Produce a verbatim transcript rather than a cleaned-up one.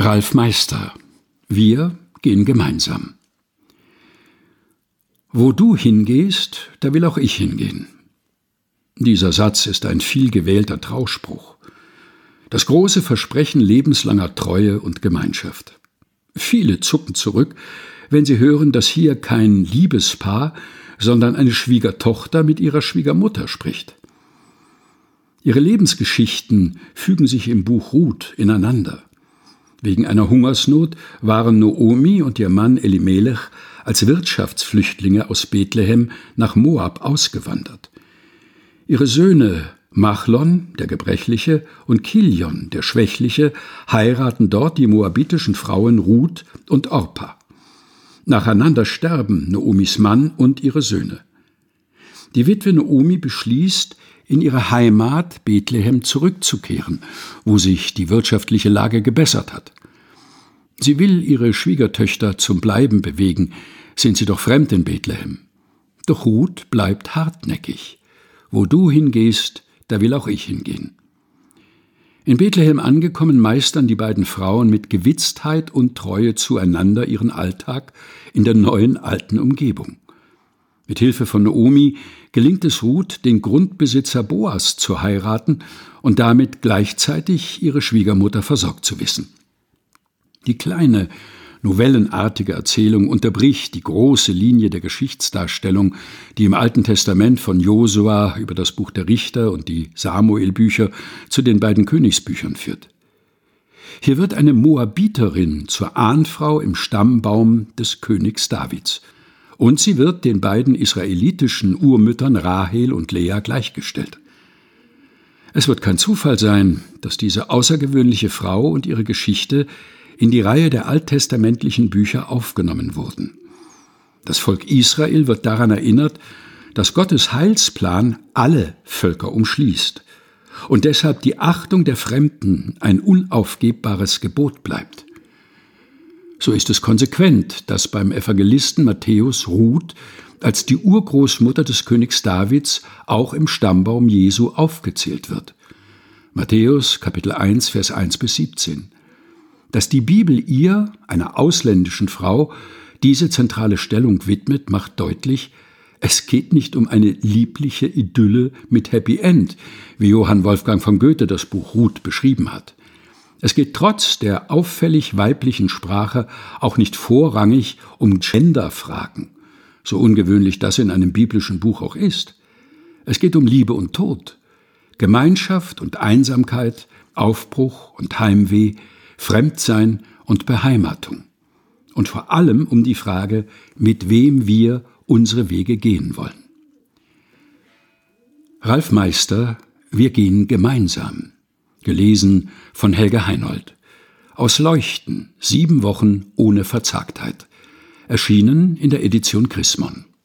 Ralf Meister. Wir gehen gemeinsam. Wo du hingehst, da will auch ich hingehen. Dieser Satz ist ein viel gewählter Trauspruch. Das große Versprechen lebenslanger Treue und Gemeinschaft. Viele zucken zurück, wenn sie hören, dass hier kein Liebespaar, sondern eine Schwiegertochter mit ihrer Schwiegermutter spricht. Ihre Lebensgeschichten fügen sich im Buch Ruth ineinander. Wegen einer Hungersnot waren Noomi und ihr Mann Elimelech als Wirtschaftsflüchtlinge aus Bethlehem nach Moab ausgewandert. Ihre Söhne Machlon, der Gebrechliche, und Kilion, der Schwächliche, heiraten dort die moabitischen Frauen Ruth und Orpa. Nacheinander sterben Noomis Mann und ihre Söhne. Die Witwe Noomi beschließt, in ihre Heimat Bethlehem zurückzukehren, wo sich die wirtschaftliche Lage gebessert hat. Sie will ihre Schwiegertöchter zum Bleiben bewegen, sind sie doch fremd in Bethlehem. Doch Ruth bleibt hartnäckig. Wo du hingehst, da will auch ich hingehen. In Bethlehem angekommen, meistern die beiden Frauen mit Gewitztheit und Treue zueinander ihren Alltag in der neuen alten Umgebung. Mit Hilfe von Noomi gelingt es Ruth, den Grundbesitzer Boas zu heiraten und damit gleichzeitig ihre Schwiegermutter versorgt zu wissen. Die kleine, novellenartige Erzählung unterbricht die große Linie der Geschichtsdarstellung, die im Alten Testament von Josua über das Buch der Richter und die Samuelbücher zu den beiden Königsbüchern führt. Hier wird eine Moabiterin zur Ahnfrau im Stammbaum des Königs Davids. Und sie wird den beiden israelitischen Urmüttern Rahel und Lea gleichgestellt. Es wird kein Zufall sein, dass diese außergewöhnliche Frau und ihre Geschichte in die Reihe der alttestamentlichen Bücher aufgenommen wurden. Das Volk Israel wird daran erinnert, dass Gottes Heilsplan alle Völker umschließt und deshalb die Achtung der Fremden ein unaufgebbares Gebot bleibt. So ist es konsequent, dass beim Evangelisten Matthäus Ruth als die Urgroßmutter des Königs Davids auch im Stammbaum Jesu aufgezählt wird. Matthäus Kapitel eins, Vers eins bis siebzehn. Dass die Bibel ihr, einer ausländischen Frau, diese zentrale Stellung widmet, macht deutlich, es geht nicht um eine liebliche Idylle mit Happy End, wie Johann Wolfgang von Goethe das Buch Ruth beschrieben hat. Es geht trotz der auffällig weiblichen Sprache auch nicht vorrangig um Genderfragen, so ungewöhnlich das in einem biblischen Buch auch ist. Es geht um Liebe und Tod, Gemeinschaft und Einsamkeit, Aufbruch und Heimweh, Fremdsein und Beheimatung. Und vor allem um die Frage, mit wem wir unsere Wege gehen wollen. Ralf Meister, Wir gehen gemeinsam. Gelesen von Helge Heinold. Aus Leuchten, sieben Wochen ohne Verzagtheit. Erschienen in der Edition Chrismon.